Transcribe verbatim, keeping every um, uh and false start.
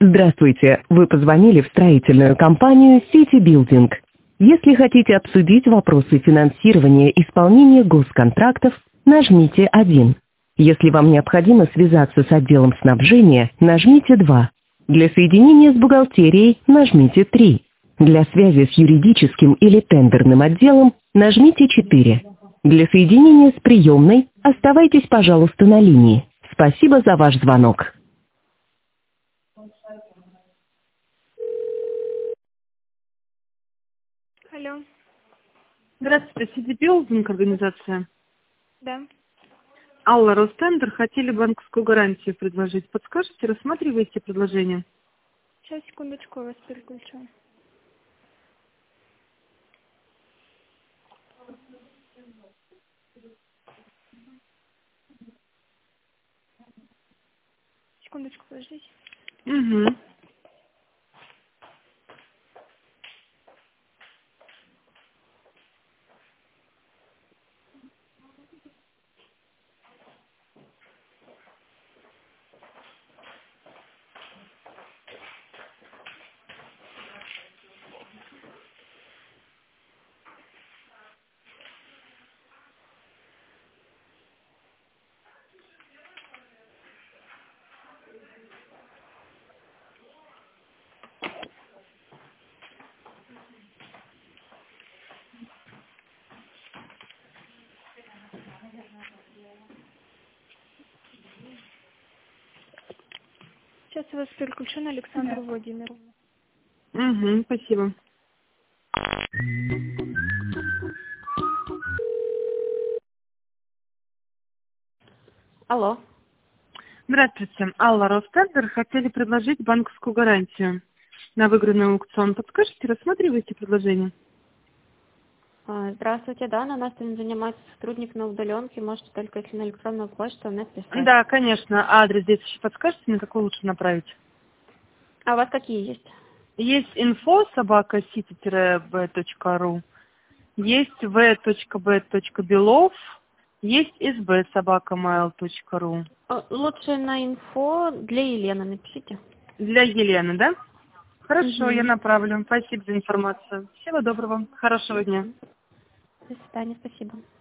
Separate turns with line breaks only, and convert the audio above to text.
Здравствуйте, вы позвонили в строительную компанию City Building. Если хотите обсудить вопросы финансирования исполнения госконтрактов, нажмите один. Если вам необходимо связаться с отделом снабжения, нажмите два. Для соединения с бухгалтерией нажмите три. Для связи с юридическим или тендерным отделом нажмите четыре. Для соединения с приемной оставайтесь, пожалуйста, на линии. Спасибо за ваш звонок.
Алло,
Здравствуйте, City Building организация.
да.
Алла, Ростендер, хотели банковскую гарантию предложить. Подскажите, рассматриваете предложение?
Сейчас, секундочку, я вас переключу. Секундочку, подождите.
Угу.
Сейчас я вас переключу на Александру Владимировну.
Угу, спасибо.
Алло.
Здравствуйте, Алла, Ростендер, хотели предложить банковскую гарантию на выигранный аукцион. Подскажите, рассматриваете предложение?
А, Здравствуйте, да, на нас не занимается сотрудник на удаленке, можете только если на электронную почту мне писать.
Да, конечно. А адрес здесь еще подскажете, на какой лучше направить?
А у вас какие есть?
Есть инфо собака city b точка ru, есть v.b.belov, есть sb собака mail точка ru.
А, Лучше на инфо для Елены напишите.
Для Елены, да? Хорошо,
Угу.
я направлю. Спасибо за информацию. Всего доброго, хорошего дня.
До свидания, спасибо.